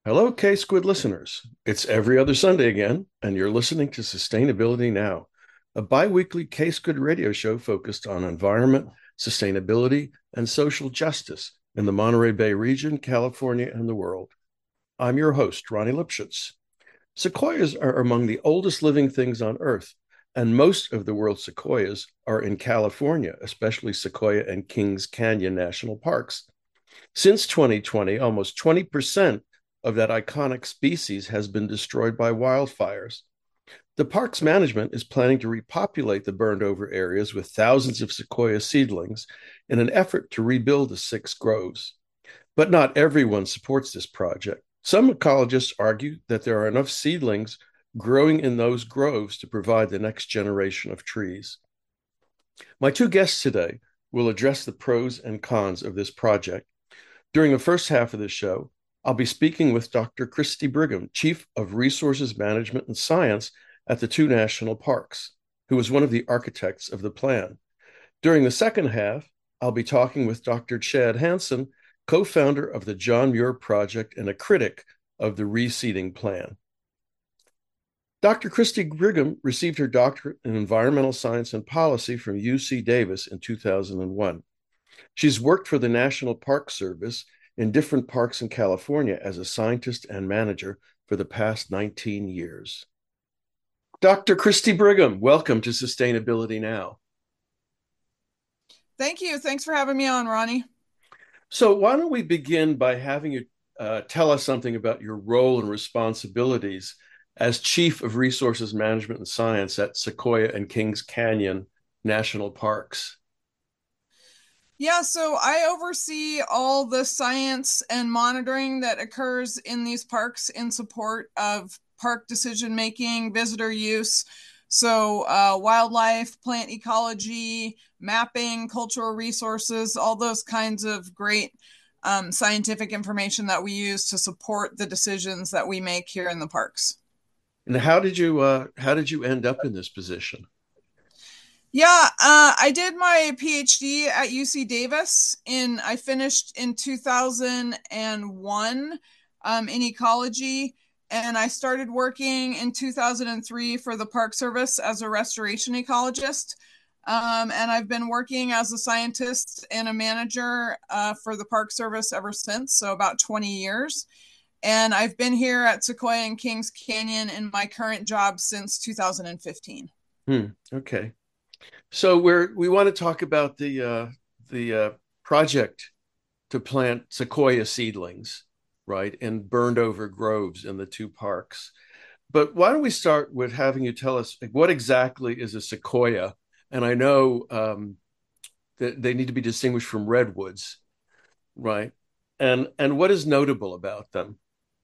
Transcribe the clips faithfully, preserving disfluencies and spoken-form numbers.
Hello, K Squid listeners. It's every other Sunday again, and you're listening to Sustainability Now, a bi weekly K Squid radio show focused on environment, sustainability, and social justice in the Monterey Bay region, California, and the world. I'm your host, Ronnie Lipschutz. Sequoias are among the oldest living things on Earth, and most of the world's sequoias are in California, especially Sequoia and Kings Canyon National Parks. Since twenty twenty, almost twenty percent of that iconic species has been destroyed by wildfires. The park's management is planning to repopulate the burned over areas with thousands of sequoia seedlings in an effort to rebuild the six groves. But not everyone supports this project. Some ecologists argue that there are enough seedlings growing in those groves to provide the next generation of trees. My two guests today will address the pros and cons of this project. During the first half of the show, I'll be speaking with Doctor Christy Brigham, Chief of Resources Management and Science at the two national parks, who was one of the architects of the plan. During the second half, I'll be talking with Doctor Chad Hansen, co-founder of the John Muir Project and a critic of the reseeding plan. Doctor Christy Brigham received her doctorate in environmental science and policy from U C Davis in two thousand one. She's worked for the National Park Service in different parks in California as a scientist and manager for the past nineteen years. Doctor Christy Brigham, welcome to Sustainability Now. Thank you. Thanks for having me on, Ronnie. So why don't we begin by having you uh, tell us something about your role and responsibilities as Chief of Resources Management and Science at Sequoia and Kings Canyon National Parks. Yeah, so I oversee all the science and monitoring that occurs in these parks in support of park decision making, visitor use. So, uh, wildlife, plant ecology, mapping, cultural resources, all those kinds of great um, scientific information that we use to support the decisions that we make here in the parks. And how did you uh, how did you end up in this position? Yeah, uh, I did my PhD at U C Davis in I finished in two thousand one um, in ecology, and I started working in two thousand three for the Park Service as a restoration ecologist. Um, and I've been working as a scientist and a manager uh, for the Park Service ever since, so about twenty years. And I've been here at Sequoia and Kings Canyon in my current job since two thousand fifteen. Hmm, okay. So we're we want to talk about the uh, the uh, project to plant sequoia seedlings, right, in burned over groves in the two parks. But why don't we start with having you tell us, like, what exactly is a sequoia? And I know um, that they need to be distinguished from redwoods, right? And and what is notable about them?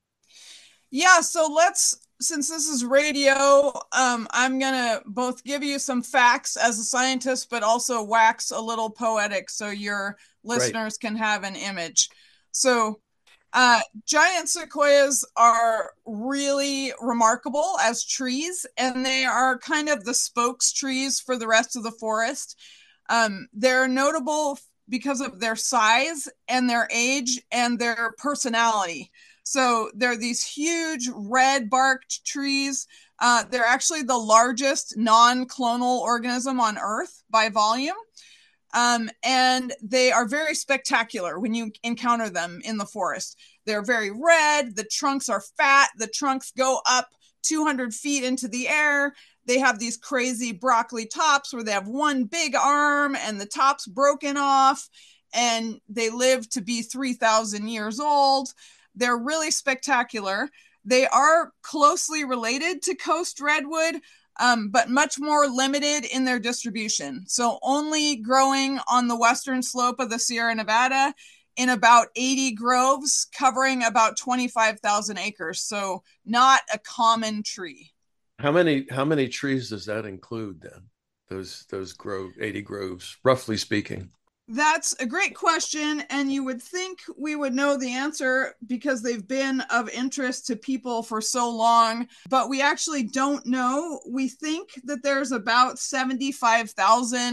Yeah, so let's, since this is radio, um, I'm gonna both give you some facts as a scientist, but also wax a little poetic so your Great. listeners can have an image. So, uh, giant sequoias are really remarkable as trees, and they are kind of the spokes trees for the rest of the forest. Um, they're notable because of their size and their age and their personality. So they're these huge red barked trees. Uh, they're actually the largest non clonal organism on Earth by volume. Um, and they are very spectacular when you encounter them in the forest. They're very red. The trunks are fat. The trunks go up two hundred feet into the air. They have these crazy broccoli tops where they have one big arm and the top's broken off, and they live to be three thousand years old. They're really spectacular. They are closely related to coast redwood, um, but much more limited in their distribution. So only growing on the western slope of the Sierra Nevada in about eighty groves covering about twenty-five thousand acres. So not a common tree. How many how many trees does that include then? Those those grove eighty groves, roughly speaking. That's a great question, and you would think we would know the answer because they've been of interest to people for so long, but we actually don't know. We think that there's about seventy-five thousand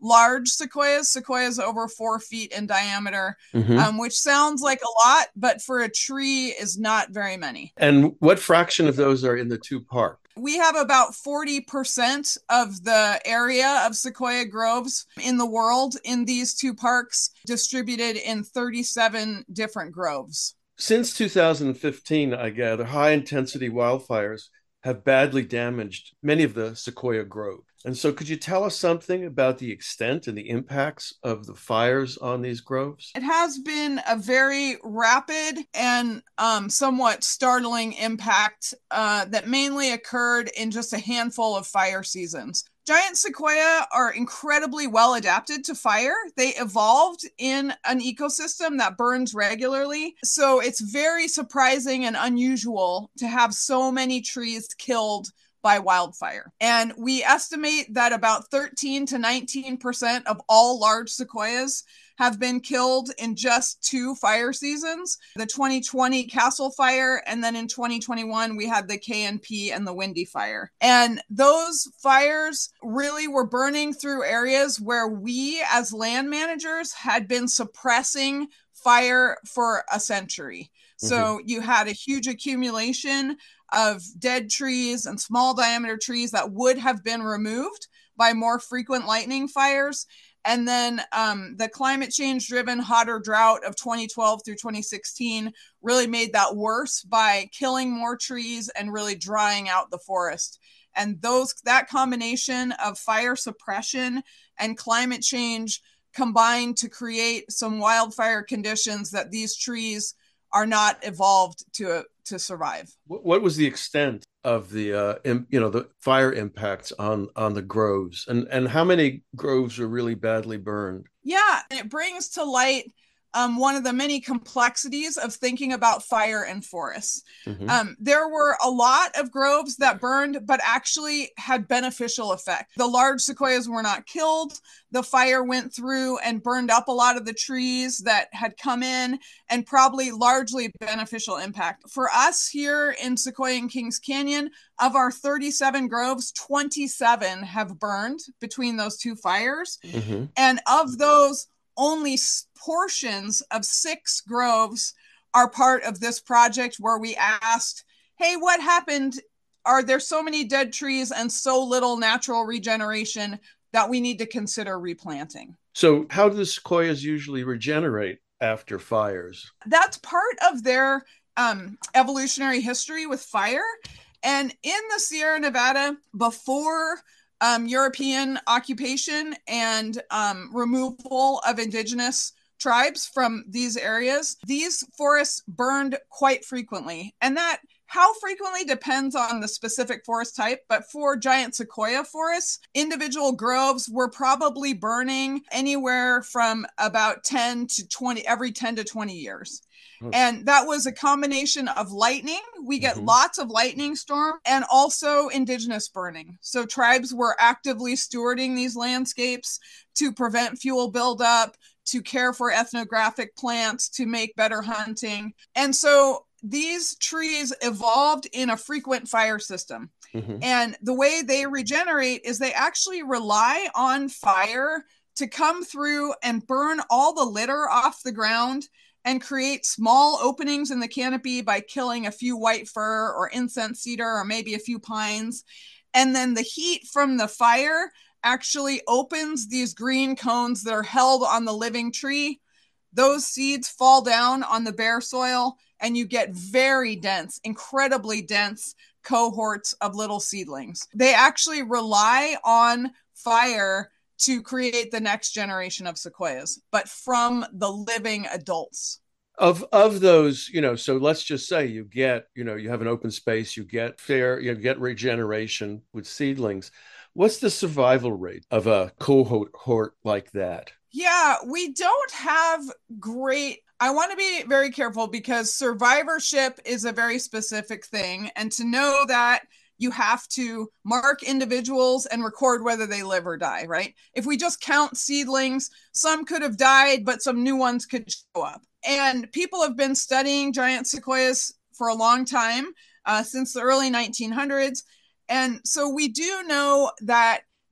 large sequoias, sequoias over four feet in diameter, Mm-hmm. um, which sounds like a lot, but for a tree is not very many. And what fraction of those are in the two parks? We have about forty percent of the area of sequoia groves in the world in these two parks, distributed in thirty-seven different groves. Since two thousand fifteen, I gather, high intensity wildfires have badly damaged many of the sequoia groves. And so could you tell us something about the extent and the impacts of the fires on these groves? It has been a very rapid and um, somewhat startling impact uh, that mainly occurred in just a handful of fire seasons. Giant sequoia are incredibly well adapted to fire. They evolved in an ecosystem that burns regularly. So it's very surprising and unusual to have so many trees killed by wildfire. And we estimate that about thirteen to nineteen percent of all large sequoias have been killed in just two fire seasons, the twenty twenty Castle Fire, and then in twenty twenty-one, we had the K N P and the Windy Fire. And those fires really were burning through areas where we as land managers had been suppressing fire for a century. Mm-hmm. So you had a huge accumulation of dead trees and small diameter trees that would have been removed by more frequent lightning fires. And then um, the climate change driven hotter drought of twenty twelve through twenty sixteen really made that worse by killing more trees and really drying out the forest. And those that combination of fire suppression and climate change combined to create some wildfire conditions that these trees are not evolved to to survive. What was the extent of the uh, im, you know the fire impacts on on the groves, and and how many groves were really badly burned? Yeah, and it brings to light um, one of the many complexities of thinking about fire and forests. Mm-hmm. Um, there were a lot of groves that burned, but actually had beneficial effect. The large sequoias were not killed. The fire went through and burned up a lot of the trees that had come in, and probably largely beneficial impact. For us here in Sequoia and Kings Canyon, of our thirty-seven groves, twenty-seven have burned between those two fires. Mm-hmm. And of those, only portions of six groves are part of this project where we asked, hey, what happened? Are there so many dead trees and so little natural regeneration that we need to consider replanting? So how do the sequoias usually regenerate after fires? That's part of their um, evolutionary history with fire. And in the Sierra Nevada, before Um, European occupation and um, removal of indigenous tribes from these areas, these forests burned quite frequently. And that how frequently depends on the specific forest type. But for giant sequoia forests, individual groves were probably burning anywhere from about ten to twenty, every ten to twenty years. And that was a combination of lightning. We get mm-hmm. lots of lightning storm and also indigenous burning. So tribes were actively stewarding these landscapes to prevent fuel buildup, to care for ethnographic plants, to make better hunting. And so these trees evolved in a frequent fire system. Mm-hmm. And the way they regenerate is they actually rely on fire to come through and burn all the litter off the ground and create small openings in the canopy by killing a few white fir or incense cedar or maybe a few pines. And then the heat from the fire actually opens these green cones that are held on the living tree. Those seeds fall down on the bare soil and you get very dense, incredibly dense cohorts of little seedlings. They actually rely on fire to create the next generation of sequoias, but from the living adults. Of of those, you know, so let's just say you get, you know, you have an open space, you get fair, you get regeneration with seedlings. What's the survival rate of a cohort like that? Yeah, we don't have great, I want to be very careful because survivorship is a very specific thing. And to know that, you have to mark individuals and record whether they live or die, right? If we just count seedlings, some could have died, but some new ones could show up. And people have been studying giant sequoias for a long time, uh, since the early nineteen hundreds. And so we do know that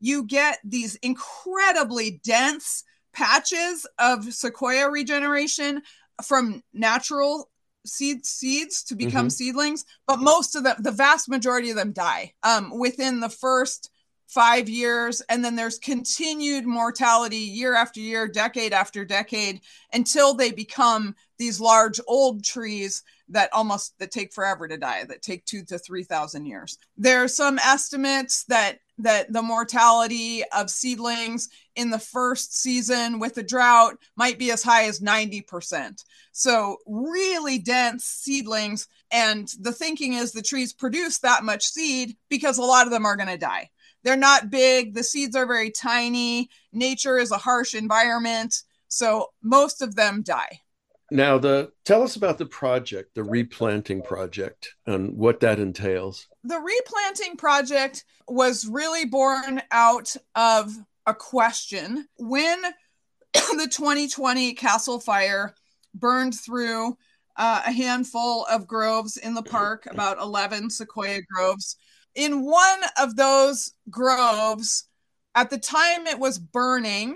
you get these incredibly dense patches of sequoia regeneration from natural seed seeds to become mm-hmm. seedlings, but most of them, the vast majority of them die um, within the first five years. And then there's continued mortality year after year, decade after decade, until they become these large old trees that almost that take forever to die, that take two to three thousand years. There are some estimates that that the mortality of seedlings in the first season with a drought might be as high as ninety percent. So really dense seedlings. And the thinking is the trees produce that much seed because a lot of them are going to die. They're not big. The seeds are very tiny. Nature is a harsh environment. So most of them die. Now, the tell us about the project, the replanting project, and what that entails. The replanting project was really born out of a question. When the twenty twenty Castle Fire burned through uh, a handful of groves in the park, about eleven sequoia groves. In one of those groves, at the time it was burning,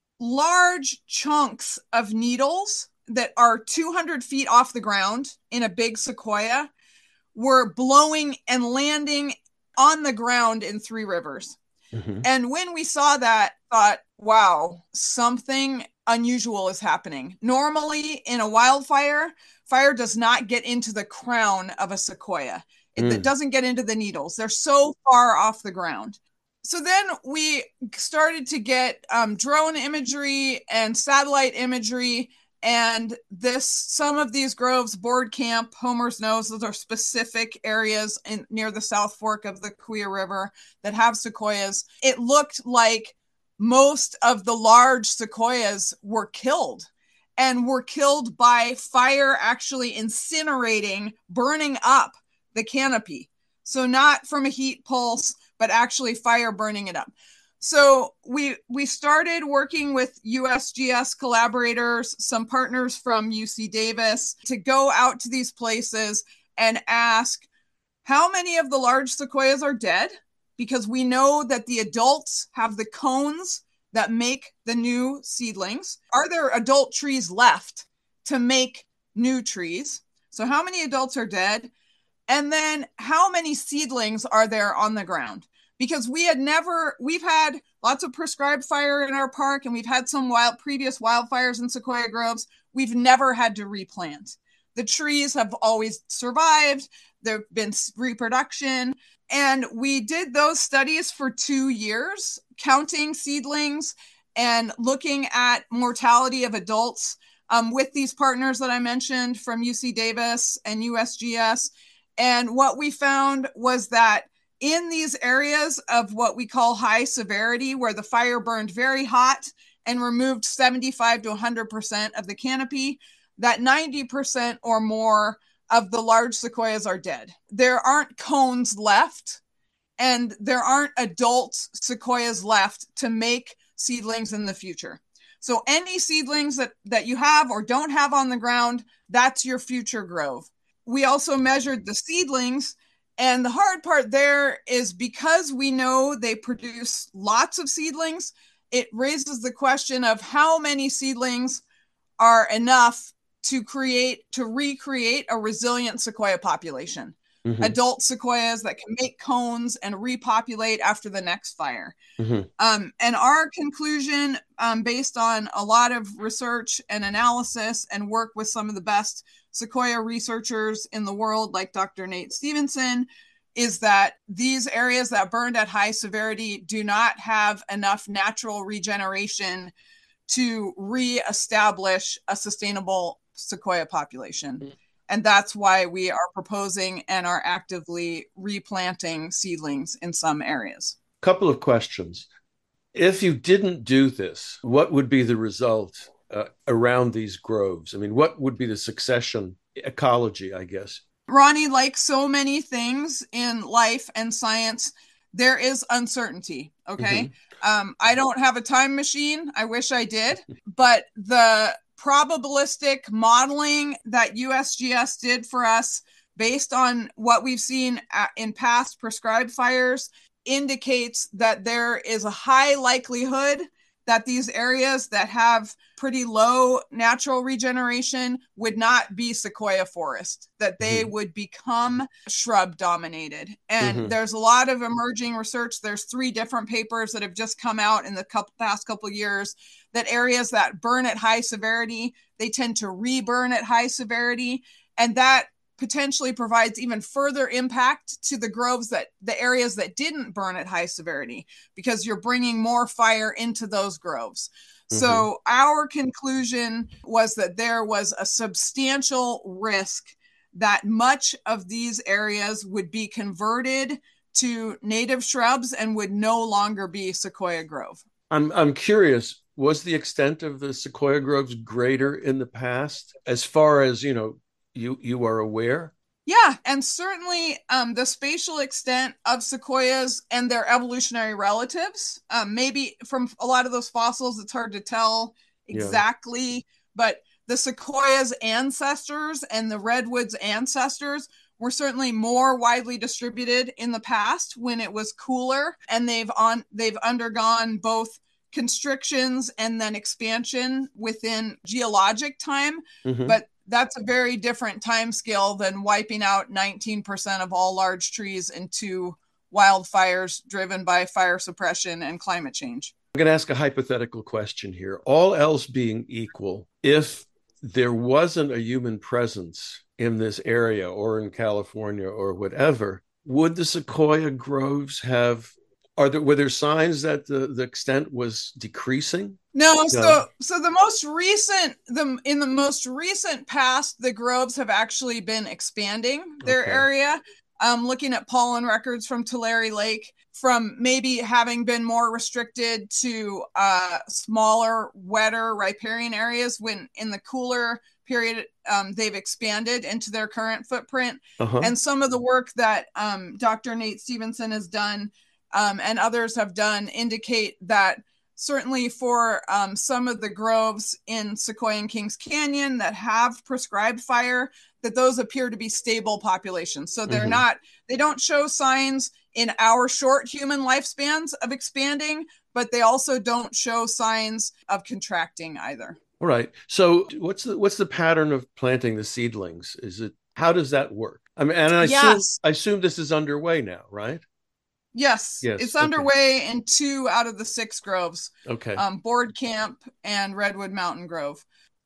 large chunks of needles that are two hundred feet off the ground in a big sequoia were blowing and landing on the ground in Three Rivers. Mm-hmm. And when we saw that, thought, wow, something unusual is happening. Normally in a wildfire, fire does not get into the crown of a sequoia. It, mm. it doesn't get into the needles. They're so far off the ground. So then we started to get um, drone imagery and satellite imagery. And this, some of these groves, Board Camp, Homer's Nose, those are specific areas in, near the South Fork of the Kaweah River that have sequoias. It looked like most of the large sequoias were killed and were killed by fire actually incinerating, burning up the canopy. So not from a heat pulse, but actually fire burning it up. So we we started working with U S G S collaborators, some partners from U C Davis, to go out to these places and ask how many of the large sequoias are dead, because we know that the adults have the cones that make the new seedlings. Are there adult trees left to make new trees? So how many adults are dead? And then how many seedlings are there on the ground? Because we had never, we've had lots of prescribed fire in our park, and we've had some wild previous wildfires in sequoia groves. We've never had to replant. The trees have always survived. There've been reproduction. And we did those studies for two years, counting seedlings and looking at mortality of adults um, with these partners that I mentioned from U C Davis and U S G S. And what we found was that in these areas of what we call high severity, where the fire burned very hot and removed seventy-five to one hundred percent of the canopy, that ninety percent or more of the large sequoias are dead. There aren't cones left, and there aren't adult sequoias left to make seedlings in the future. So any seedlings that, that you have or don't have on the ground, that's your future grove. We also measured the seedlings. And the hard part there is because we know they produce lots of seedlings, it raises the question of how many seedlings are enough to create, to recreate a resilient sequoia population. Mm-hmm. Adult sequoias that can make cones and repopulate after the next fire. Mm-hmm. Um, and our conclusion, um, based on a lot of research and analysis and work with some of the best sequoia researchers in the world, like Doctor Nate Stevenson, is that these areas that burned at high severity do not have enough natural regeneration to reestablish a sustainable sequoia population. Mm-hmm. And that's why we are proposing and are actively replanting seedlings in some areas. Couple of questions. If you didn't do this, what would be the result uh, around these groves? I mean, what would be the succession ecology, I guess? Ronnie, like so many things in life and science, there is uncertainty, okay? Mm-hmm. Um, I don't have a time machine. I wish I did. But the probabilistic modeling that U S G S did for us based on what we've seen in past prescribed fires indicates that there is a high likelihood that these areas that have pretty low natural regeneration would not be sequoia forest, that they mm-hmm. would become shrub dominated. And mm-hmm. there's a lot of emerging research. There's three different papers that have just come out in the couple, past couple of years that areas that burn at high severity, they tend to reburn at high severity. And that potentially provides even further impact to the groves that the areas that didn't burn at high severity, because you're bringing more fire into those groves. Mm-hmm. So our conclusion was that there was a substantial risk that much of these areas would be converted to native shrubs and would no longer be sequoia grove. I'm I'm curious, was the extent of the sequoia groves greater in the past, as far as, you know, you you are aware? Yeah, and certainly um, the spatial extent of sequoias and their evolutionary relatives, um, maybe from a lot of those fossils, it's hard to tell exactly, yeah. but the sequoias' ancestors and the redwoods' ancestors were certainly more widely distributed in the past when it was cooler, and they've on they've undergone both constrictions and then expansion within geologic time, mm-hmm. but that's a very different time scale than wiping out nineteen percent of all large trees into wildfires driven by fire suppression and climate change. I'm going to ask a hypothetical question here. All else being equal, if there wasn't a human presence in this area or in California or whatever, would the sequoia groves have, are there, were there signs that the, the extent was decreasing? No, no, so so the most recent the in the most recent past, the groves have actually been expanding their okay. area. Um, looking at pollen records from Tulare Lake, from maybe having been more restricted to uh, smaller, wetter riparian areas, when in the cooler period um, they've expanded into their current footprint. Uh-huh. And some of the work that um, Doctor Nate Stevenson has done um, and others have done indicate that certainly for um, some of the groves in Sequoia and Kings Canyon that have prescribed fire, that those appear to be stable populations. So they're mm-hmm. not, they don't show signs in our short human lifespans of expanding, but they also don't show signs of contracting either. All right. So what's the, what's the pattern of planting the seedlings? Is it, how does that work? I mean, and I, yes. assume, I assume this is underway now, right? Yes, yes, it's okay. underway in two out of the six groves. Okay. Um, Board Camp and Redwood Mountain Grove.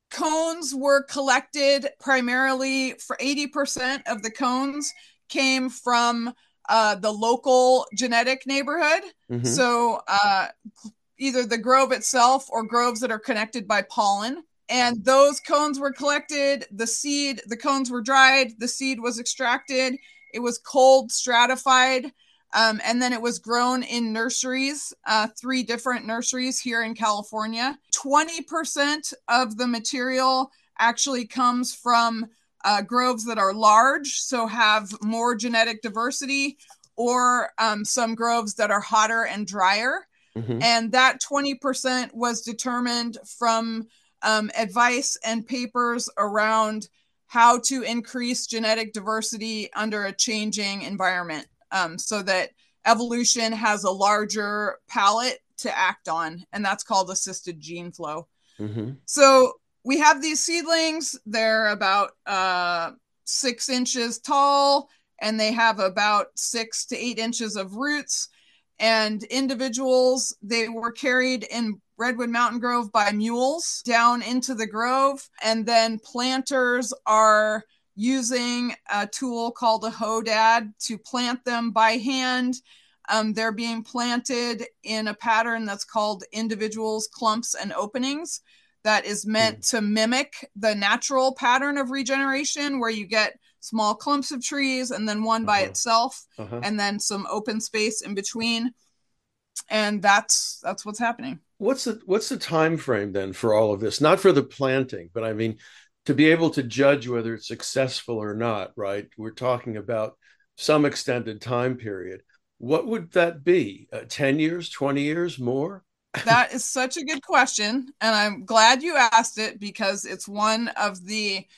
Cones were collected primarily for eighty percent of the cones came from uh, the local genetic neighborhood. Mm-hmm. So uh, either the grove itself or groves that are connected by pollen. And those cones were collected, the seed, the cones were dried, the seed was extracted, it was cold stratified. Um, and then it was grown in nurseries, uh, three different nurseries here in California. twenty percent of the material actually comes from uh, groves that are large, so have more genetic diversity, or um, some groves that are hotter and drier. Mm-hmm. And that twenty percent was determined from um, advice and papers around how to increase genetic diversity under a changing environment. Um, so that evolution has a larger palette to act on, and that's called assisted gene flow. Mm-hmm. So we have these seedlings. They're about uh, six inches tall, and they have about six to eight inches of roots. And individuals, they were carried in Redwood Mountain Grove by mules down into the grove, and then planters are using a tool called a hodad to plant them by hand. Um, they're being planted in a pattern that's called individuals, clumps, and openings that is meant mm. to mimic the natural pattern of regeneration, where you get small clumps of trees and then one uh-huh. by itself, uh-huh. and then some open space in between. And that's that's what's happening. What's the what's the time frame then for all of this? Not for the planting, but I mean, to be able to judge whether it's successful or not, right? We're talking about some extended time period. What would that be? Uh, ten years, twenty years, more? That is such a good question. And I'm glad you asked it, because it's one of the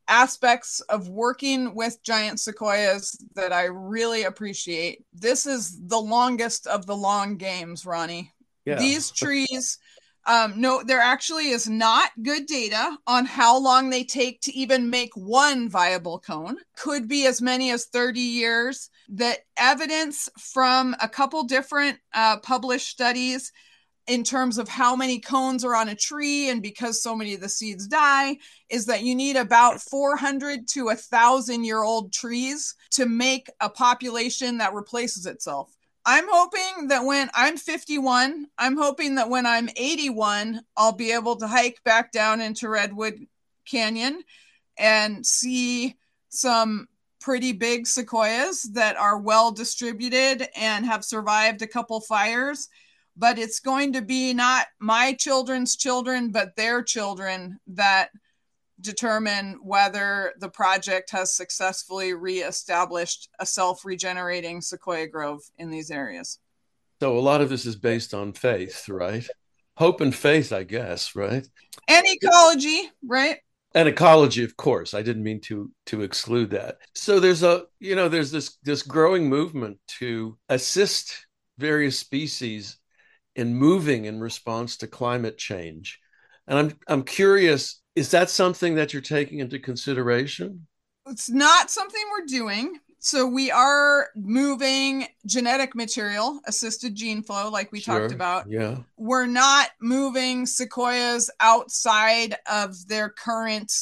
aspects of working with giant sequoias that I really appreciate. This is the longest of the long games, Ronnie. Yeah. These trees, um, no, there actually is not good data on how long they take to even make one viable cone. Could be as many as thirty years. The evidence from a couple different uh, published studies in terms of how many cones are on a tree, and because so many of the seeds die, is that you need about four hundred to one thousand year old trees to make a population that replaces itself. I'm hoping that when I'm fifty-one, I'm hoping that when I'm eighty-one, I'll be able to hike back down into Redwood Canyon and see some pretty big sequoias that are well distributed and have survived a couple fires. But it's going to be not my children's children, but their children that determine whether the project has successfully reestablished a self-regenerating sequoia grove in these areas. So a lot of this is based on faith, right? Hope and faith, I guess, right? And ecology, right? And ecology, of course. I didn't mean to to exclude that. So there's a, you know, there's this this growing movement to assist various species in moving in response to climate change. And I'm I'm curious, is that something that you're taking into consideration? It's not something we're doing. So we are moving genetic material, assisted gene flow, like we Sure. talked about. Yeah. We're not moving sequoias outside of their current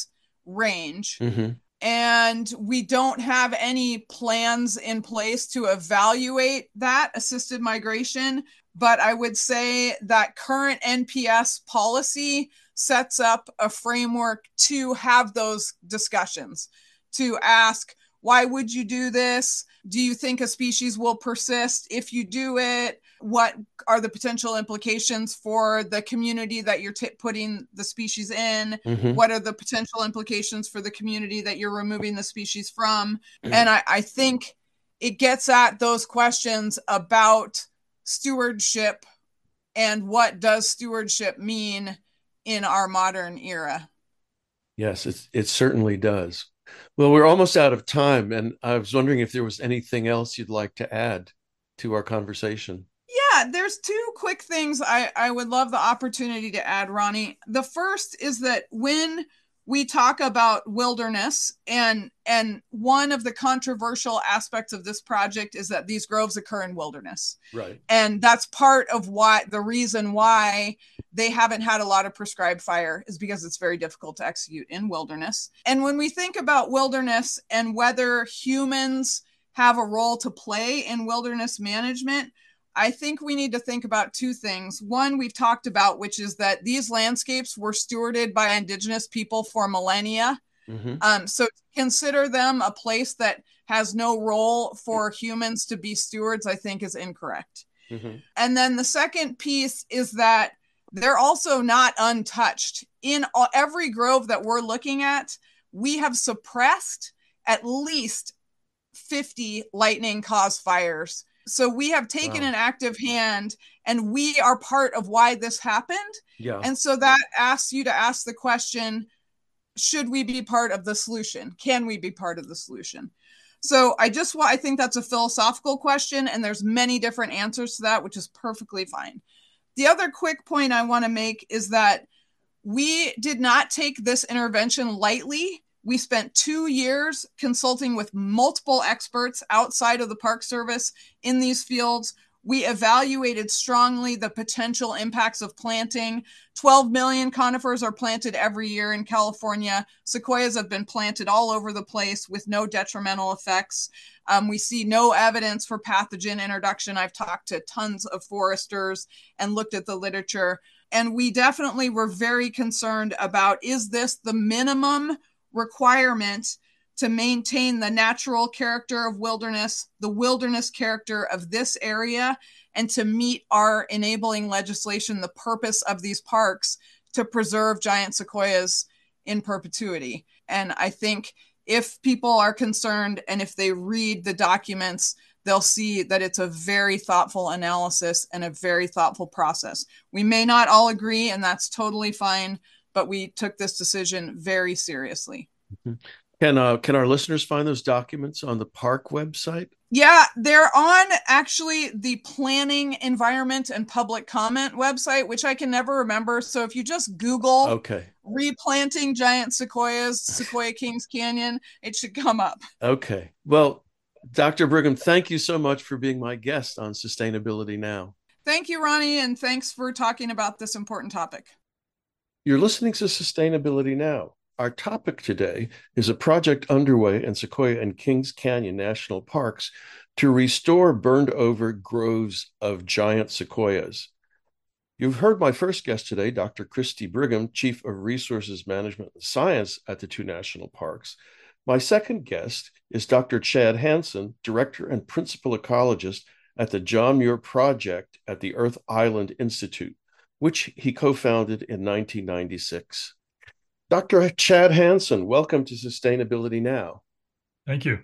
range. Mm-hmm. And we don't have any plans in place to evaluate that assisted migration. But I would say that current N P S policy sets up a framework to have those discussions, to ask, why would you do this? Do you think a species will persist if you do it? What are the potential implications for the community that you're t- putting the species in? Mm-hmm. What are the potential implications for the community that you're removing the species from? Mm-hmm. And I, I think it gets at those questions about stewardship and what does stewardship mean in our modern era. Yes, it, it certainly does. Well, we're almost out of time, and I was wondering if there was anything else you'd like to add to our conversation. Yeah, there's two quick things I, I would love the opportunity to add, Ronnie. The first is that when we talk about wilderness, and and one of the controversial aspects of this project is that these groves occur in wilderness. Right. And that's part of why the reason why they haven't had a lot of prescribed fire is because it's very difficult to execute in wilderness. And when we think about wilderness and whether humans have a role to play in wilderness management, I think we need to think about two things. One, we've talked about, which is that these landscapes were stewarded by indigenous people for millennia. Mm-hmm. Um, so to consider them a place that has no role for humans to be stewards, I think is incorrect. Mm-hmm. And then the second piece is that they're also not untouched. In all, every grove that we're looking at, we have suppressed at least fifty lightning-caused fires. So we have taken wow. an active hand, and we are part of why this happened. Yeah. And so that asks you to ask the question, should we be part of the solution? Can we be part of the solution? So I just want, I think that's a philosophical question, and there's many different answers to that, which is perfectly fine. The other quick point I want to make is that we did not take this intervention lightly. We spent two years consulting with multiple experts outside of the Park Service in these fields. We evaluated strongly the potential impacts of planting. twelve million conifers are planted every year in California. Sequoias have been planted all over the place with no detrimental effects. Um, we see no evidence for pathogen introduction. I've talked to tons of foresters and looked at the literature. And we definitely were very concerned about, is this the minimum requirement to maintain the natural character of wilderness, the wilderness character of this area, and to meet our enabling legislation, the purpose of these parks to preserve giant sequoias in perpetuity. And I think if people are concerned and if they read the documents, they'll see that it's a very thoughtful analysis and a very thoughtful process. We may not all agree, and that's totally fine, but we took this decision very seriously. Mhm. Can uh, can our listeners find those documents on the park website? Yeah, they're on actually the Planning, Environment, and Public Comment website, which I can never remember. So if you just Google Okay. replanting giant sequoias, Sequoia Kings Canyon, it should come up. Okay. Well, Doctor Brigham, thank you so much for being my guest on Sustainability Now. Thank you, Ronnie, and thanks for talking about this important topic. You're listening to Sustainability Now. Our topic today is a project underway in Sequoia and Kings Canyon National Parks to restore burned over groves of giant sequoias. You've heard my first guest today, Doctor Christy Brigham, Chief of Resources Management and Science at the two national parks. My second guest is Doctor Chad Hansen, Director and Principal Ecologist at the John Muir Project at the Earth Island Institute, which he co-founded in nineteen ninety-six. Doctor Chad Hansen, welcome to Sustainability Now. Thank you.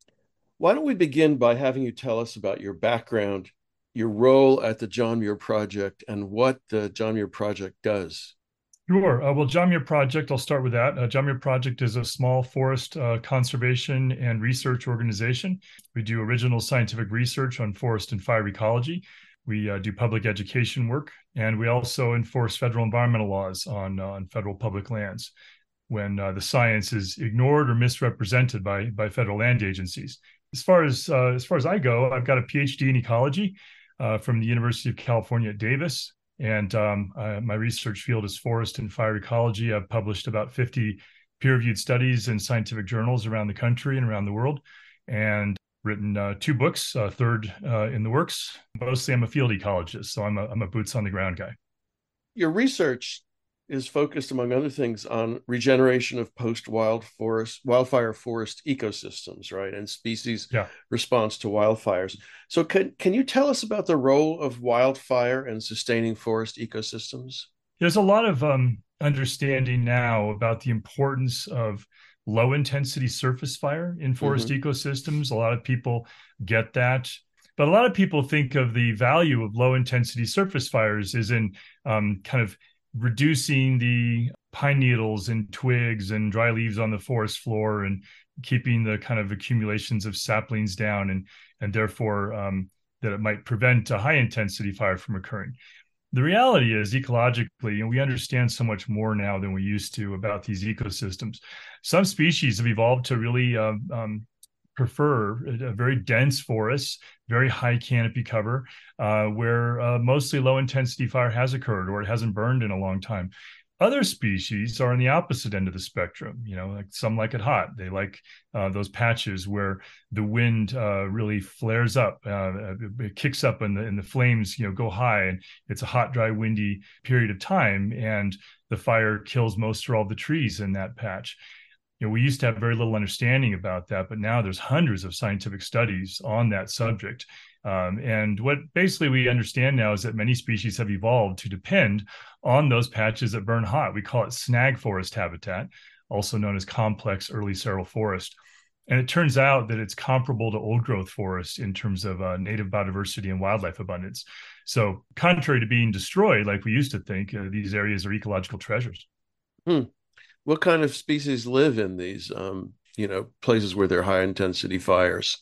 Why don't we begin by having you tell us about your background, your role at the John Muir Project, and what the John Muir Project does? Sure. Uh, well, John Muir Project, I'll start with that. Uh, John Muir Project is a small forest uh, conservation and research organization. We do original scientific research on forest and fire ecology. We uh, do public education work, and we also enforce federal environmental laws on, uh, on federal public lands when uh, the science is ignored or misrepresented by, by federal land agencies. As far as, uh, as far as I go, I've got a P H D in ecology uh, from the University of California at Davis. And um, uh, my research field is forest and fire ecology. I've published about fifty peer-reviewed studies in scientific journals around the country and around the world, and written uh, two books, uh, third uh, in the works. Mostly I'm a field ecologist, so I'm a, I'm a boots-on-the-ground guy. Your research is focused, among other things, on regeneration of post-wild forest, wildfire forest ecosystems, right, and species yeah. response to wildfires. So can, can you tell us about the role of wildfire in sustaining forest ecosystems? There's a lot of um, understanding now about the importance of low-intensity surface fire in forest mm-hmm. ecosystems. A lot of people get that. But a lot of people think of the value of low-intensity surface fires is in um, kind of reducing the pine needles and twigs and dry leaves on the forest floor and keeping the kind of accumulations of saplings down, and and therefore um, that it might prevent a high intensity fire from occurring. The reality is, ecologically, and we understand so much more now than we used to about these ecosystems. Some species have evolved to really uh, um, prefer a very dense forests, very high canopy cover, uh, where uh, mostly low intensity fire has occurred or it hasn't burned in a long time. Other species are on the opposite end of the spectrum. You know, like some like it hot. They like uh, those patches where the wind uh, really flares up, uh, it kicks up, and the, and the flames, you know, go high, and it's a hot, dry, windy period of time, and the fire kills most or all the trees in that patch. You know, we used to have very little understanding about that, but now there's hundreds of scientific studies on that subject. Um, and what basically we understand now is that many species have evolved to depend on those patches that burn hot. We call it snag forest habitat, also known as complex early seral forest. And it turns out that it's comparable to old growth forest in terms of uh, native biodiversity and wildlife abundance. So contrary to being destroyed, like we used to think, uh, these areas are ecological treasures. Hmm. What kind of species live in these, um, you know, places where there are high intensity fires?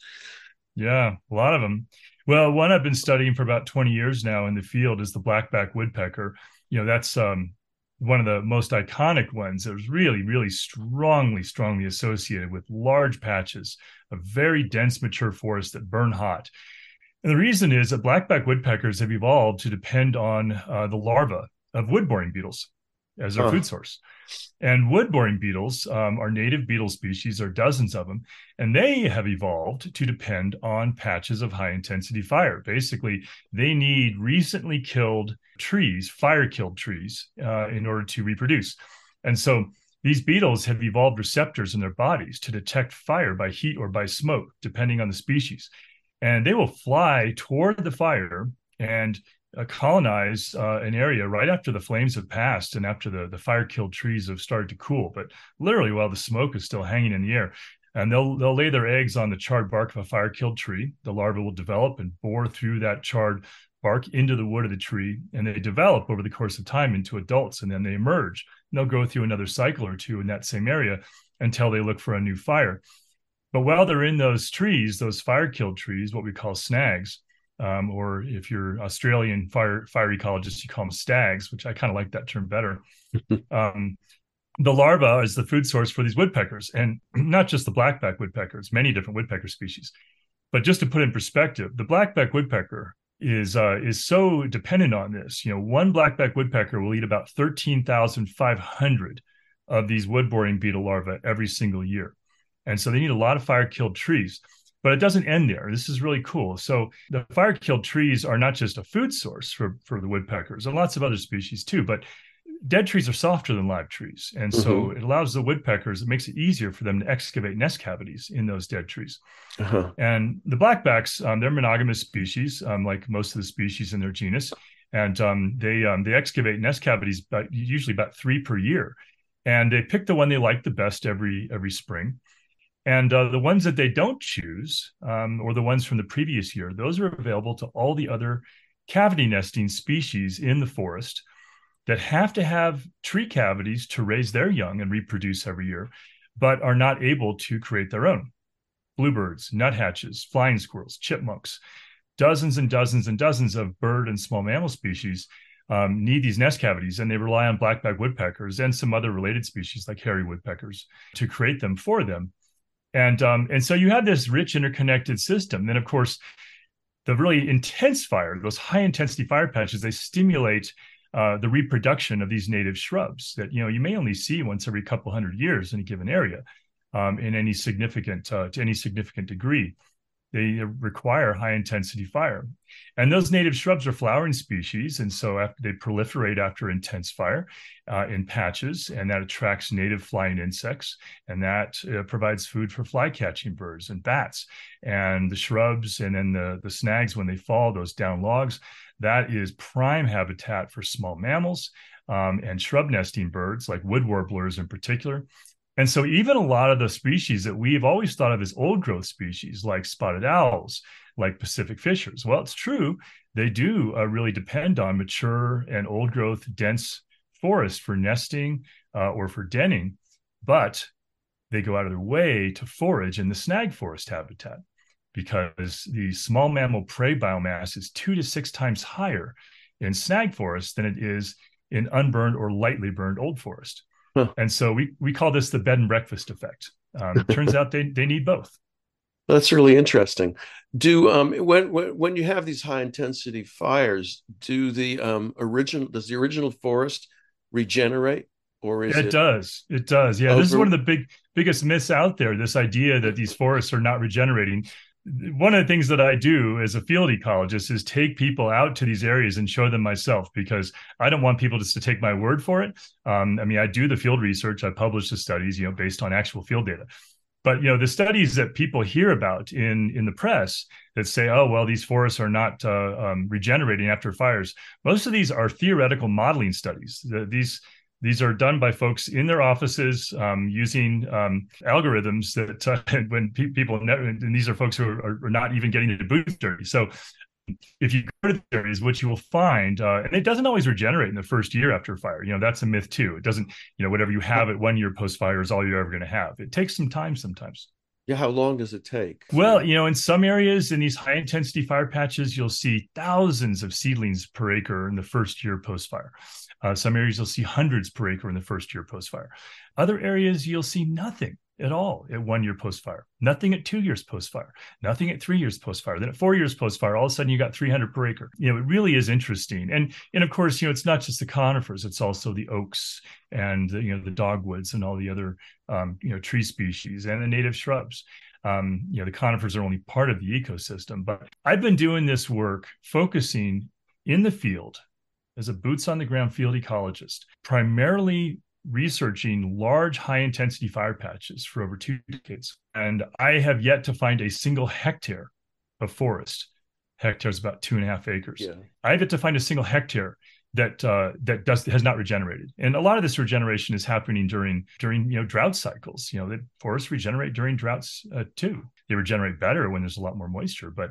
Yeah, a lot of them. Well, one I've been studying for about twenty years now in the field is the blackback woodpecker. You know, that's um, one of the most iconic ones that was really, really strongly, strongly associated with large patches of very dense mature forest that burn hot. And the reason is that blackback woodpeckers have evolved to depend on uh, the larvae of wood-boring beetles as their oh. food source. And wood-boring beetles um, are native beetle species. There are dozens of them, and they have evolved to depend on patches of high-intensity fire. Basically, they need recently killed trees, fire-killed trees, uh, in order to reproduce. And so these beetles have evolved receptors in their bodies to detect fire by heat or by smoke, depending on the species. And they will fly toward the fire and Uh, colonize uh, an area right after the flames have passed and after the, the fire-killed trees have started to cool, but literally while the smoke is still hanging in the air. And they'll they'll lay their eggs on the charred bark of a fire-killed tree. The larvae will develop and bore through that charred bark into the wood of the tree, and they develop over the course of time into adults, and then they emerge. And they'll go through another cycle or two in that same area until they look for a new fire. But while they're in those trees, those fire-killed trees, what we call snags, um, or if you're Australian fire fire ecologists, you call them stags, which I kind of like that term better. um, the larva is the food source for these woodpeckers, and not just the blackback woodpeckers, many different woodpecker species. But just to put in perspective, the blackback woodpecker is uh, is so dependent on this. You know, one blackback woodpecker will eat about thirteen thousand five hundred of these wood-boring beetle larvae every single year. And so they need a lot of fire-killed trees. But it doesn't end there. This is really cool. So the fire-killed trees are not just a food source for, for the woodpeckers and lots of other species too, but dead trees are softer than live trees. And so mm-hmm. it allows the woodpeckers, it makes it easier for them to excavate nest cavities in those dead trees. Uh-huh. And the blackbacks, um, they're monogamous species, um, like most of the species in their genus. And um, they um, they excavate nest cavities about, usually about three per year. And they pick the one they like the best every every spring. And uh, the ones that they don't choose, um, or the ones from the previous year, those are available to all the other cavity nesting species in the forest that have to have tree cavities to raise their young and reproduce every year, but are not able to create their own. Bluebirds, nuthatches, flying squirrels, chipmunks, dozens and dozens and dozens of bird and small mammal species um, need these nest cavities, and they rely on blackback woodpeckers and some other related species like hairy woodpeckers to create them for them. And um, and so you have this rich interconnected system. Then, of course, the really intense fire, those high intensity fire patches, they stimulate uh, the reproduction of these native shrubs that, you know, you may only see once every couple hundred years in a given area um, in any significant, uh, to any significant degree. They require high intensity fire. And those native shrubs are flowering species. And so after they proliferate after intense fire uh, in patches, and that attracts native flying insects. And that uh, provides food for fly catching birds and bats. And the shrubs and then the, the snags, when they fall, those down logs, that is prime habitat for small mammals um, and shrub nesting birds like wood warblers in particular. And so even a lot of the species that we've always thought of as old growth species, like spotted owls, like Pacific fishers, well, it's true. They do uh, really depend on mature and old growth dense forest for nesting uh, or for denning, but they go out of their way to forage in the snag forest habitat because the small mammal prey biomass is two to six times higher in snag forest than it is in unburned or lightly burned old forest. Huh. And so we we call this the bed and breakfast effect. Um, it turns out they they need both. That's really interesting. Do um when when when you have these high intensity fires, do the um original does the original forest regenerate, or is it, it does it does yeah over... This is one of the big biggest myths out there, this idea that these forests are not regenerating. One of the things that I do as a field ecologist is take people out to these areas and show them myself, because I don't want people just to take my word for it. Um, I mean, I do the field research, I publish the studies, you know, based on actual field data. But, you know, the studies that people hear about in, in the press that say, oh, well, these forests are not uh, um, regenerating after fires, most of these are theoretical modeling studies. The, these These are done by folks in their offices um, using um, algorithms that uh, when pe- people, never, and these are folks who are, are not even getting the boots dirty. So if you go to the areas, what you will find, uh, and it doesn't always regenerate in the first year after fire. You know, that's a myth too. It doesn't, you know, whatever you have at one year post-fire is all you're ever going to have. It takes some time sometimes. Yeah, how long does it take? Well, you know, in some areas, in these high intensity fire patches, you'll see thousands of seedlings per acre in the first year post-fire. Uh, some areas you'll see hundreds per acre in the first year post-fire. Other areas you'll see nothing at all at one year post-fire, nothing at two years post-fire, nothing at three years post-fire. Then at four years post-fire, all of a sudden you got three hundred per acre. You know, it really is interesting. And, and of course, you know, it's not just the conifers, it's also the oaks and, you know, the dogwoods and all the other, um, you know, tree species and the native shrubs. Um, you know, the conifers are only part of the ecosystem. But I've been doing this work focusing in the field as a boots on the ground field ecologist, primarily researching large high intensity fire patches for over two decades. And I have yet to find a single hectare of forest. Hectare is about two and a half acres. Yeah. I have yet to find a single hectare that uh, that does has not regenerated. And a lot of this regeneration is happening during during you know drought cycles. You know, the forests regenerate during droughts uh, too. They regenerate better when there's a lot more moisture, but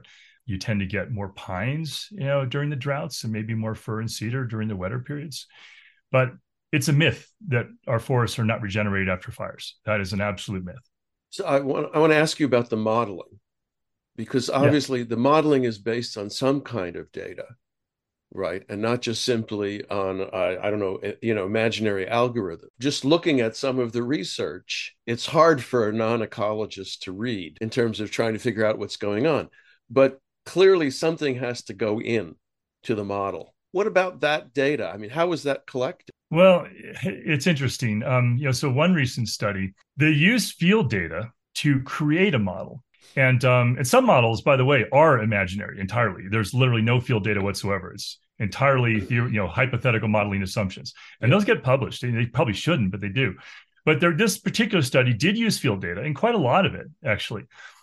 You tend to get more pines, you know, during the droughts, and maybe more fir and cedar during the wetter periods. But it's a myth that our forests are not regenerated after fires. That is an absolute myth. So I want I want to ask you about the modeling, because obviously yeah. the modeling is based on some kind of data, right? And not just simply on, uh, I don't know, you know, imaginary algorithm. Just looking at some of the research, it's hard for a non-ecologist to read in terms of trying to figure out what's going on. But clearly something has to go in to the model. What about that data? I mean, how was that collected? Well, it's interesting. Um, you know, so one recent study, they used field data to create a model. And um, and some models, by the way, are imaginary entirely. There's literally no field data whatsoever. It's entirely, you know, hypothetical modeling assumptions. And those get published. They probably shouldn't, but they do. But there, this particular study did use field data, and quite a lot of it, actually.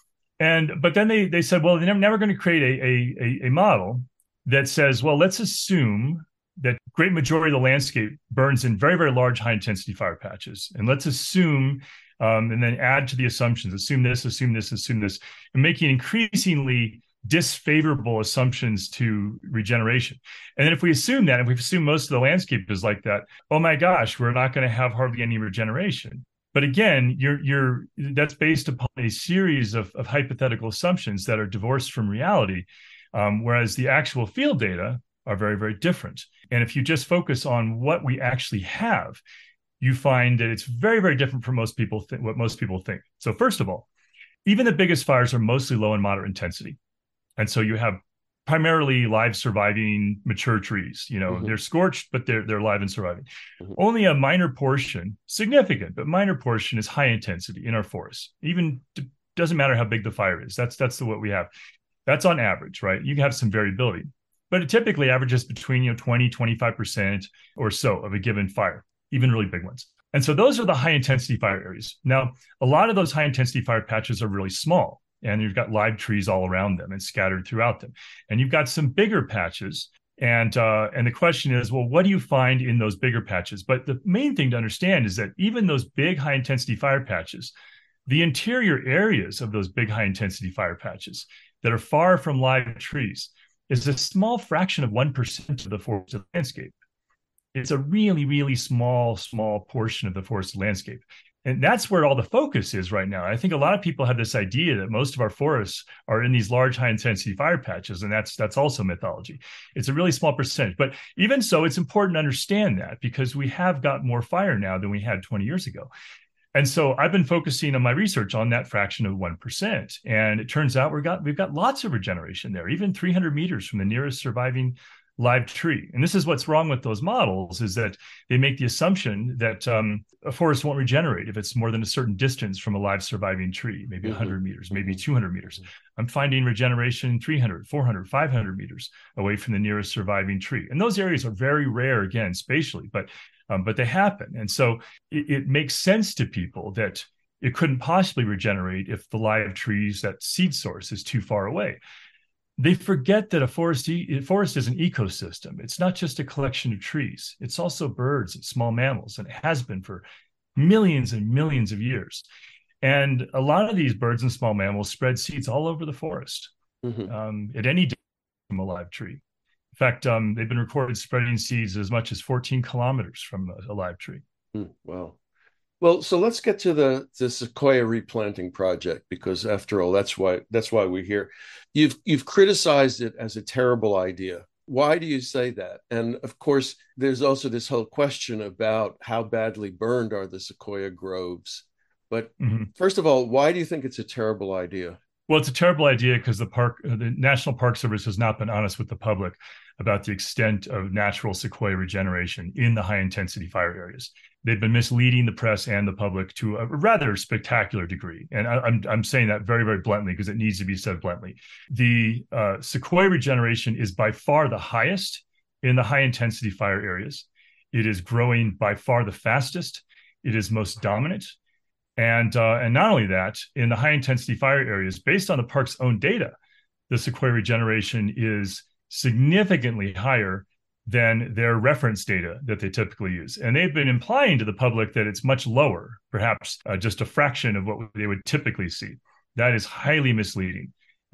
And but then they they said, well, they're never going to create a, a, a model that says, well, let's assume that great majority of the landscape burns in very, very large high-intensity fire patches. And let's assume, um, and then add to the assumptions, assume this, assume this, assume this, and making increasingly disfavorable assumptions to regeneration. And then if we assume that, if we assume most of the landscape is like that, oh my gosh, we're not going to have hardly any regeneration. But again, you're you're that's based upon a series of, of hypothetical assumptions that are divorced from reality, um, whereas the actual field data are very, very different. And if you just focus on what we actually have, you find that it's very, very different from most people th- what most people think. So first of all, even the biggest fires are mostly low and moderate intensity. And so you have primarily live surviving mature trees. You know, mm-hmm. they're scorched, but they're they're live and surviving. Mm-hmm. Only a minor portion, significant, but minor portion is high intensity in our forests. Even d- doesn't matter how big the fire is. That's that's the, what we have. That's on average, right? You can have some variability, but it typically averages between, you know, twenty, twenty-five percent or so of a given fire, even really big ones. And so those are the high intensity fire areas. Now, a lot of those high intensity fire patches are really small, and you've got live trees all around them and scattered throughout them. And you've got some bigger patches. And uh, and the question is, well, what do you find in those bigger patches? But the main thing to understand is that even those big high intensity fire patches, the interior areas of those big high intensity fire patches that are far from live trees is a small fraction of one percent of the forested landscape. It's a really, really small, small portion of the forested landscape. And that's where all the focus is right now. I think a lot of people have this idea that most of our forests are in these large high-intensity fire patches, and that's that's also mythology. It's a really small percentage. But even so, it's important to understand that, because we have got more fire now than we had twenty years ago. And so I've been focusing on my research on that fraction of one percent. And it turns out we've got, we've got lots of regeneration there, even three hundred meters from the nearest surviving live tree. And this is what's wrong with those models, is that they make the assumption that um, a forest won't regenerate if it's more than a certain distance from a live surviving tree, maybe mm-hmm. one hundred meters, maybe two hundred meters. I'm finding regeneration three hundred, four hundred, five hundred meters away from the nearest surviving tree. And those areas are very rare, again, spatially, but um, but they happen. And so it, it makes sense to people that it couldn't possibly regenerate if the live trees, that seed source, is too far away. They forget that a forest, a forest is an ecosystem. It's not just a collection of trees. It's also birds and small mammals, and it has been for millions and millions of years. And a lot of these birds and small mammals spread seeds all over the forest mm-hmm. um, at any distance from a live tree. In fact, um, they've been recorded spreading seeds as much as fourteen kilometers from a, a live tree. Mm, wow. Well, so let's get to the, the Sequoia replanting project, because after all, that's why that's why we're here. You've you've criticized it as a terrible idea. Why do you say that? And of course, there's also this whole question about how badly burned are the sequoia groves. But mm-hmm. first of all, why do you think it's a terrible idea? Well, it's a terrible idea because the park, the National Park Service has not been honest with the public about the extent of natural sequoia regeneration in the high intensity fire areas. They've been misleading the press and the public to a rather spectacular degree. And I, I'm, I'm saying that very, very bluntly because it needs to be said bluntly. The uh, sequoia regeneration is by far the highest in the high intensity fire areas. It is growing by far the fastest. It is most dominant. And, uh, and not only that, in the high intensity fire areas, based on the park's own data, the sequoia regeneration is significantly higher than their reference data that they typically use. And they've been implying to the public that it's much lower, perhaps uh, just a fraction of what they would typically see. That is highly misleading.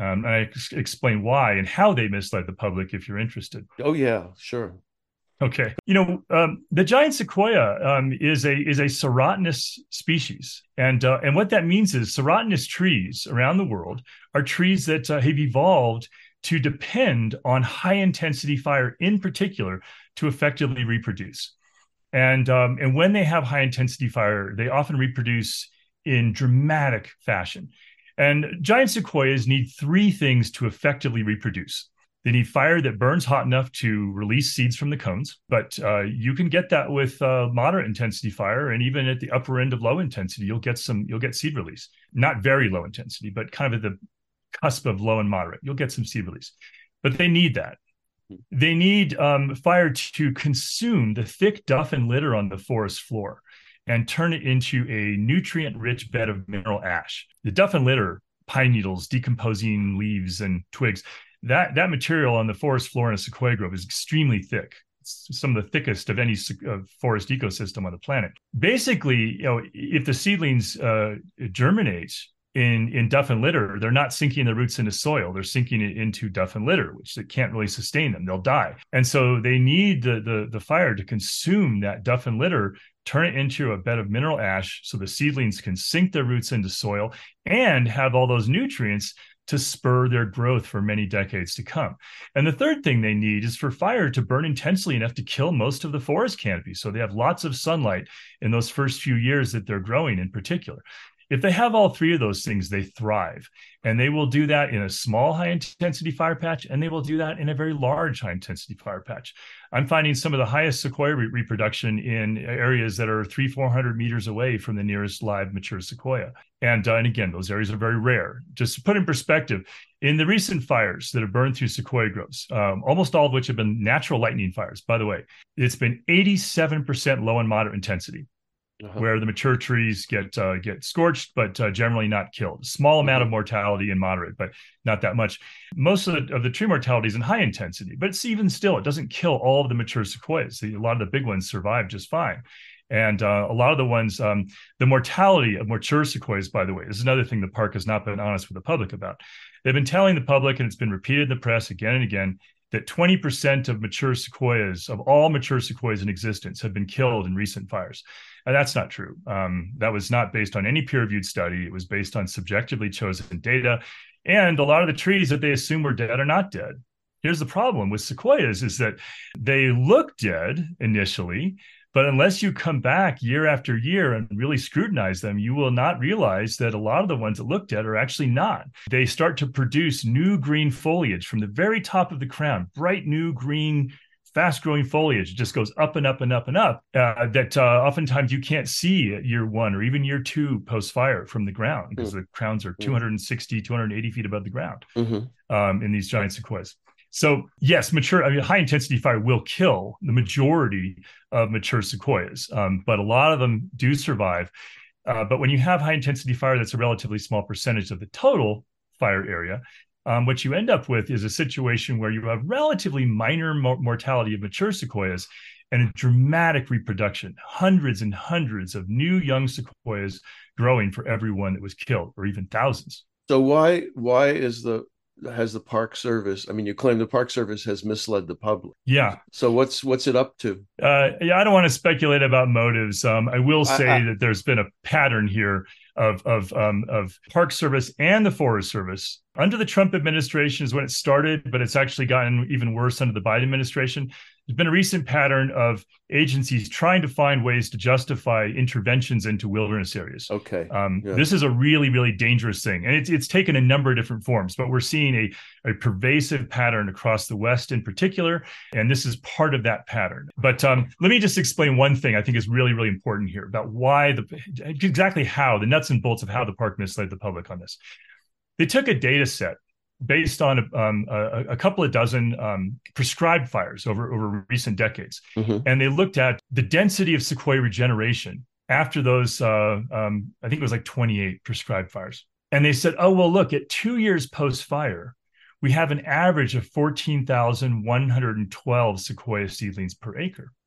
Um, and I ex- explain why and how they misled the public if you're interested. Oh, yeah, sure. Okay. You know, um, the giant sequoia um, is a is a serotinous species. And, uh, and what that means is serotinous trees around the world are trees that uh, have evolved to depend on high intensity fire in particular to effectively reproduce. And, um, and when they have high intensity fire, they often reproduce in dramatic fashion. And giant sequoias need three things to effectively reproduce. They need fire that burns hot enough to release seeds from the cones, but uh, you can get that with uh, moderate intensity fire, and even at the upper end of low intensity, you'll get some. You'll get seed release. Not very low intensity, but kind of at the cusp of low and moderate. You'll get some seed release, but they need that. They need um, fire to consume the thick duff and litter on the forest floor and turn it into a nutrient-rich bed of mineral ash. The duff and litter, pine needles, decomposing leaves and twigs. That that material on the forest floor in a sequoia grove is extremely thick. It's some of the thickest of any uh, forest ecosystem on the planet. Basically, you know, if the seedlings uh, germinate in in duff and litter, they're not sinking their roots into soil. They're sinking it into duff and litter, which it can't really sustain them. They'll die. And so they need the the, the fire to consume that duff and litter, turn it into a bed of mineral ash so the seedlings can sink their roots into soil and have all those nutrients to spur their growth for many decades to come. And the third thing they need is for fire to burn intensely enough to kill most of the forest canopy. So they have lots of sunlight in those first few years that they're growing in particular. If they have all three of those things, they thrive. And they will do that in a small high-intensity fire patch, and they will do that in a very large high-intensity fire patch. I'm finding some of the highest sequoia re- reproduction in areas that are three, four hundred meters away from the nearest live mature sequoia. And, uh, and again, those areas are very rare. Just to put in perspective, in the recent fires that have burned through sequoia groves, um, almost all of which have been natural lightning fires, by the way, it's been eighty-seven percent low and moderate intensity. Uh-huh. Where the mature trees get uh, get scorched, but uh, generally not killed. Small amount mm-hmm. of mortality and moderate, but not that much. Most of the, of the tree mortality is in high intensity, but it's even still, it doesn't kill all of the mature sequoias. A lot of the big ones survive just fine. And uh, a lot of the ones, um, the mortality of mature sequoias, by the way, this is another thing the park has not been honest with the public about. They've been telling the public, and it's been repeated in the press again and again, that twenty percent of mature sequoias, of all mature sequoias in existence, have been killed in recent fires. And that's not true. Um, that was not based on any peer-reviewed study. It was based on subjectively chosen data. And a lot of the trees that they assume were dead are not dead. Here's the problem with sequoias is that they look dead initially, but unless you come back year after year and really scrutinize them, you will not realize that a lot of the ones that look dead are actually not. They start to produce new green foliage from the very top of the crown, bright new green fast-growing foliage. It just goes up and up and up and up uh, that uh, oftentimes you can't see at year one or even year two post-fire from the ground because mm-hmm. the crowns are two hundred sixty, two hundred eighty feet above the ground mm-hmm. um, in these giant sequoias. So yes, mature, I mean, high-intensity fire will kill the majority of mature sequoias, um, but a lot of them do survive. Uh, but when you have high-intensity fire, that's a relatively small percentage of the total fire area. Um, what you end up with is a situation where you have relatively minor mo- mortality of mature sequoias and a dramatic reproduction, hundreds and hundreds of new young sequoias growing for every one that was killed, or even thousands. So why why is the has the Park Service? I mean, you claim the Park Service has misled the public. Yeah. So what's what's it up to? Uh, yeah, I don't want to speculate about motives. Um, I will say I, I, that there's been a pattern here of of um, of Park Service and the Forest Service under the Trump administration is when it started, but it's actually gotten even worse under the Biden administration. There's been a recent pattern of agencies trying to find ways to justify interventions into wilderness areas. Okay. Um, yeah. This is a really, really dangerous thing. And it's it's taken a number of different forms, but we're seeing a, a pervasive pattern across the West in particular. And this is part of that pattern. But um, let me just explain one thing I think is really, really important here about why the exactly how the nuts and bolts of how the park misled the public on this. They took a data set based on um, a, a couple of dozen um, prescribed fires over, over recent decades. Mm-hmm. And they looked at the density of sequoia regeneration after those, uh, um, I think it was like twenty-eight prescribed fires. And they said, oh, well, look, at two years post-fire, we have an average of fourteen thousand one hundred twelve sequoia seedlings per acre.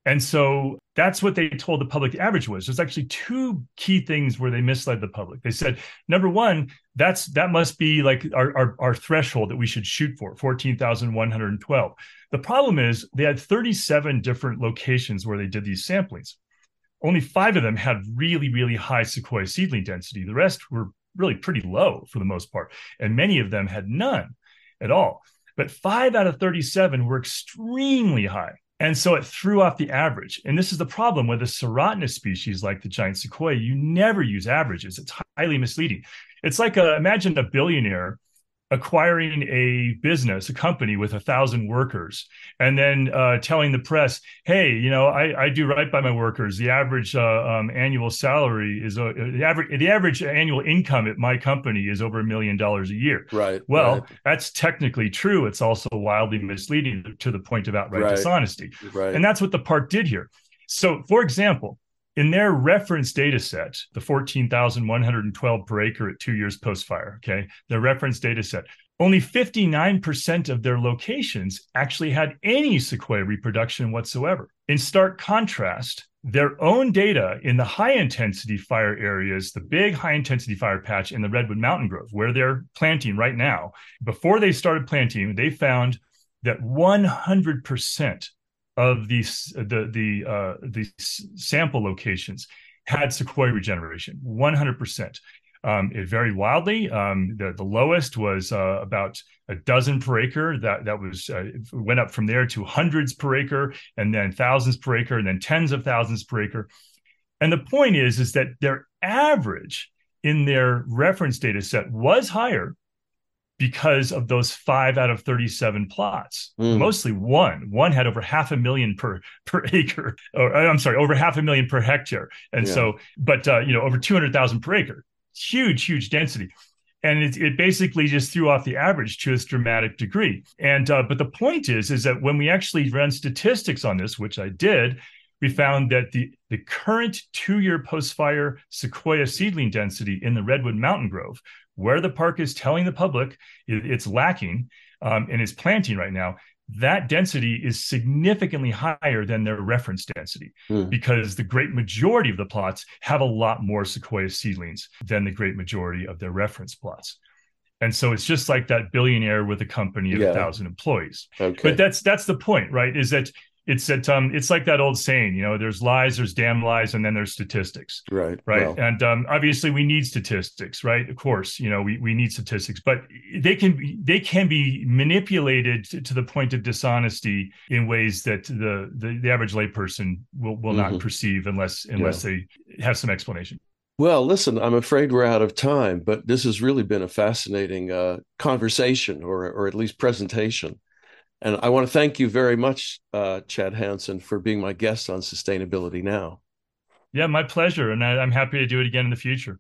And so that's what they told the public the average was. There's actually two key things where they misled the public. They said, number one, that's that must be like our, our, our threshold that we should shoot for, fourteen thousand one hundred twelve. The problem is they had thirty-seven different locations where they did these samplings. Only five of them had really, really high sequoia seedling density. The rest were really pretty low for the most part. And many of them had none at all. But five out of thirty-seven were extremely high. And so it threw off the average. And this is the problem with a serotinous species like the giant sequoia. You never use averages. It's highly misleading. It's like a, imagine a billionaire acquiring a business, a company with a thousand workers, and then uh, telling the press, hey, you know, I, I do right by my workers. The average uh, um, annual salary is uh, the average the average annual income at my company is over a million dollars a year. Right. Well, right. that's technically true. It's also wildly misleading to the point of outright right. dishonesty. Right. And that's what the park did here. So, for example, in their reference data set, the fourteen thousand one hundred twelve per acre at two years post-fire, okay, their reference data set, only fifty-nine percent of their locations actually had any sequoia reproduction whatsoever. In stark contrast, their own data in the high-intensity fire areas, the big high-intensity fire patch in the Redwood Mountain Grove, where they're planting right now, before they started planting, they found that one hundred percent of these the the uh, the sample locations had sequoia regeneration, one hundred percent. Um, it varied wildly. Um, the, the lowest was uh, about a dozen per acre. That that was uh, went up from there to hundreds per acre, and then thousands per acre, and then tens of thousands per acre. And the point is, is that their average in their reference data set was higher because of those five out of thirty-seven plots, mm. mostly one. One had over half a million per per acre, or I'm sorry, over half a million per hectare. And yeah. so, but uh, you know, over two hundred thousand per acre, huge, huge density. And it, it basically just threw off the average to this dramatic degree. And uh, but the point is, is that when we actually ran statistics on this, which I did, we found that the, the current two-year post-fire sequoia seedling density in the Redwood Mountain Grove, where the park is telling the public it, it's lacking um, and is planting right now, that density is significantly higher than their reference density mm. because the great majority of the plots have a lot more sequoia seedlings than the great majority of their reference plots. And so it's just like that billionaire with a company of yeah. a thousand employees. Okay. But that's that's the point, right? Is that It's that um, it's like that old saying, you know, there's lies, there's damn lies, and then there's statistics. Right. Right. Well. And um, obviously we need statistics, right? Of course, you know, we, we need statistics, but they can be, they can be manipulated to, to the point of dishonesty in ways that the the, the average layperson will, will mm-hmm. not perceive unless unless yeah. they have some explanation. Well, listen, I'm afraid we're out of time, but this has really been a fascinating uh, conversation or or at least presentation. And I want to thank you very much, uh, Chad Hansen, for being my guest on Sustainability Now. Yeah, my pleasure. And I, I'm happy to do it again in the future.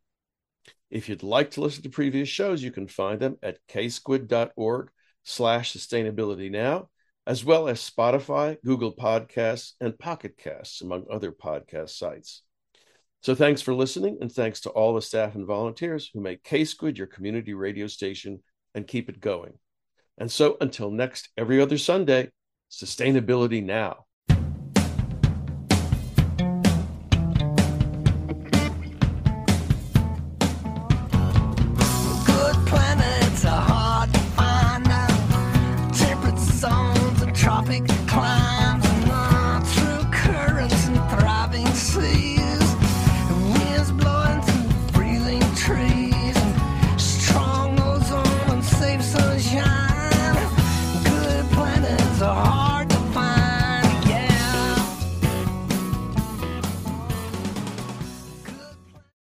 If you'd like to listen to previous shows, you can find them at ksquid.org slash sustainability now, as well as Spotify, Google Podcasts, and Pocket Casts, among other podcast sites. So thanks for listening, and thanks to all the staff and volunteers who make K-Squid your community radio station and keep it going. And so until next every other Sunday, Sustainability Now.